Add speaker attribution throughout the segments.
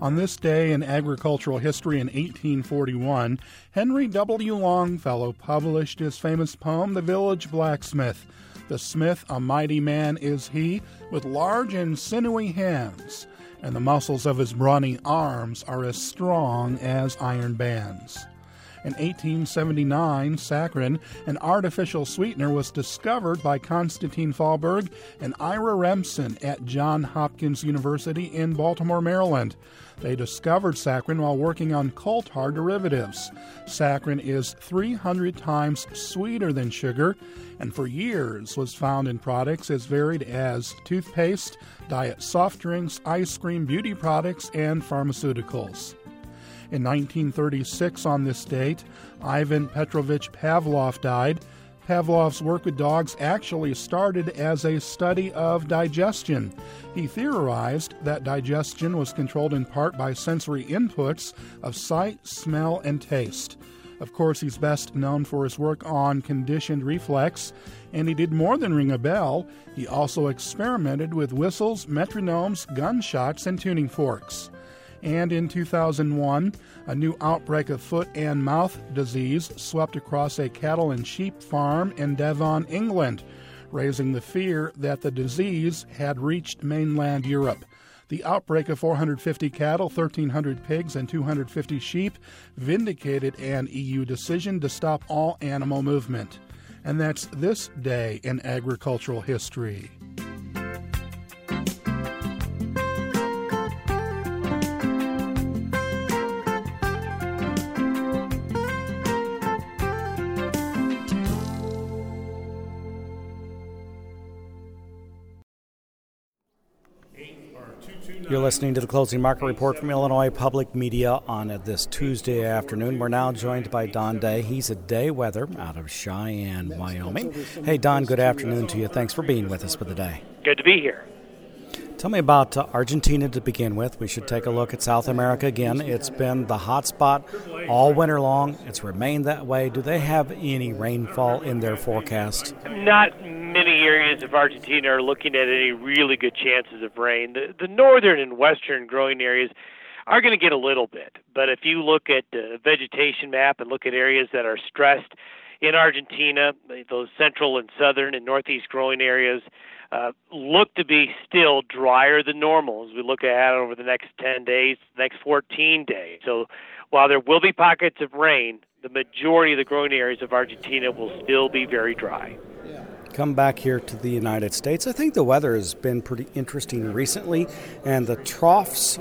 Speaker 1: On this day in agricultural history in 1841, Henry W. Longfellow published his famous poem, The Village Blacksmith. The smith, a mighty man is he, with large and sinewy hands, and the muscles of his brawny arms are as strong as iron bands. In 1879, saccharin, an artificial sweetener, was discovered by Constantine Fahlberg and Ira Remsen at Johns Hopkins University in Baltimore, Maryland. They discovered saccharin while working on coal tar derivatives. Saccharin is 300 times sweeter than sugar, and for years was found in products as varied as toothpaste, diet soft drinks, ice cream, beauty products, and pharmaceuticals. In 1936, on this date, Ivan Petrovich Pavlov died. Pavlov's work with dogs actually started as a study of digestion. He theorized that digestion was controlled in part by sensory inputs of sight, smell, and taste. Of course, he's best known for his work on conditioned reflex, and he did more than ring a bell. He also experimented with whistles, metronomes, gunshots, and tuning forks. And in 2001, a new outbreak of foot and mouth disease swept across a cattle and sheep farm in Devon, England, raising the fear that the disease had reached mainland Europe. The outbreak of 450 cattle, 1,300 pigs, and 250 sheep vindicated an EU decision to stop all animal movement. And that's this day in agricultural history.
Speaker 2: You're listening to the Closing Market Report from Illinois Public Media on this Tuesday afternoon. We're now joined by Don Day. He's a day weather out of Cheyenne, Wyoming. Hey, Don, good afternoon to you. Thanks for being with us for the day.
Speaker 3: Good to be here.
Speaker 2: Tell me about Argentina to begin with. We should take a look at South America again. It's been the hot spot all winter long. It's remained that way. Do they have any rainfall in their forecast?
Speaker 3: Not many areas of Argentina are looking at any really good chances of rain. The northern and western growing areas are going to get a little bit. But if you look at the vegetation map and look at areas that are stressed in Argentina, those central and southern and northeast growing areas look to be still drier than normal as we look ahead over the next 10 days, next 14 days. So while there will be pockets of rain, the majority of the growing areas of Argentina will still be very dry.
Speaker 2: Come back here to the United States. I think the weather has been pretty interesting recently, and the troughs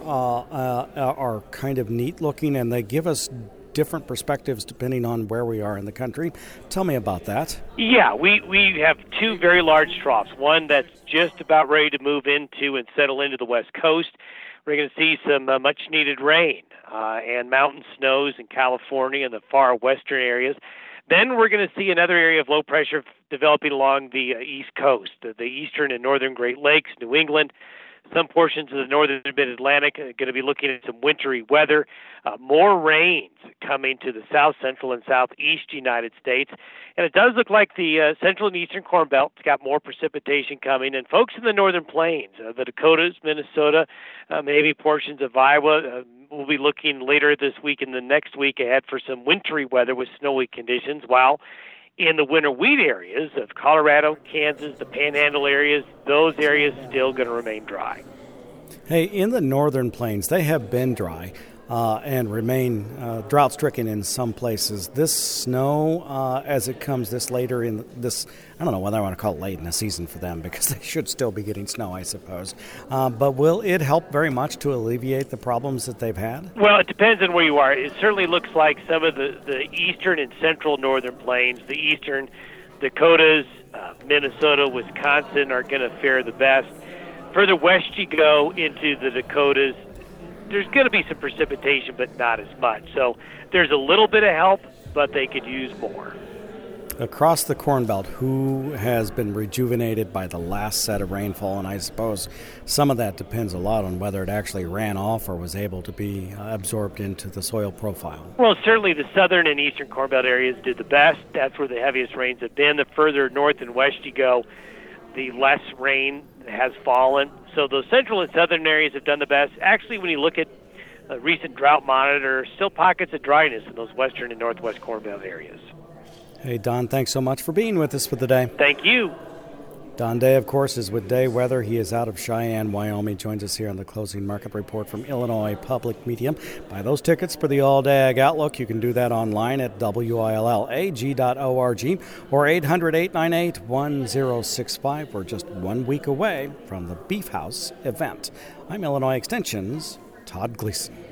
Speaker 2: are kind of neat looking, and they give us different perspectives depending on where we are in the country. Tell me about that.
Speaker 3: Yeah, we have two very large troughs, one that's just about ready to move into and settle into the West Coast. We're going to see some much-needed rain and mountain snows in California and the far western areas. Then we're going to see another area of low pressure developing along the East Coast, the eastern and northern Great Lakes, New England. Some portions of the northern mid-Atlantic are going to be looking at some wintry weather. More rains coming to the south central and southeast United States. And it does look like the central and eastern Corn Belt's got more precipitation coming. And folks in the northern plains, the Dakotas, Minnesota, maybe portions of Iowa, we'll be looking later this week and the next week ahead for some wintry weather with snowy conditions, while in the winter wheat areas of Colorado, Kansas, the Panhandle areas, those areas still going to remain dry.
Speaker 2: Hey, in the northern plains, they have been dry and remain drought-stricken in some places. This snow, as it comes this later in this, I don't know whether I want to call it late in the season for them because they should still be getting snow, I suppose. But will it help very much to alleviate the problems that they've had?
Speaker 3: Well, it depends on where you are. It certainly looks like some of the eastern and central northern plains, the eastern Dakotas, Minnesota, Wisconsin are going to fare the best. Further west you go into the Dakotas, there's going to be some precipitation, but not as much. So there's a little bit of help, but they could use more.
Speaker 2: Across the Corn Belt, who has been rejuvenated by the last set of rainfall? And I suppose some of that depends a lot on whether it actually ran off or was able to be absorbed into the soil profile.
Speaker 3: Well, certainly the southern and eastern Corn Belt areas did the best. That's where the heaviest rains have been. The further north and west you go, the less rain has fallen. So those central and southern areas have done the best. Actually, when you look at recent drought monitor, still pockets of dryness in those western and northwest Corn Belt areas.
Speaker 2: Hey, Don, thanks so much for being with us for the day.
Speaker 3: Thank you.
Speaker 2: Don Day, of course, is with Day Weather. He is out of Cheyenne, Wyoming. Joins us here on the Closing Market Report from Illinois Public Media. Buy those tickets for the All-Day Ag Outlook. You can do that online at willag.org or 800-898-1065. We're just 1 week away from the Beef House event. I'm Illinois Extension's Todd Gleason.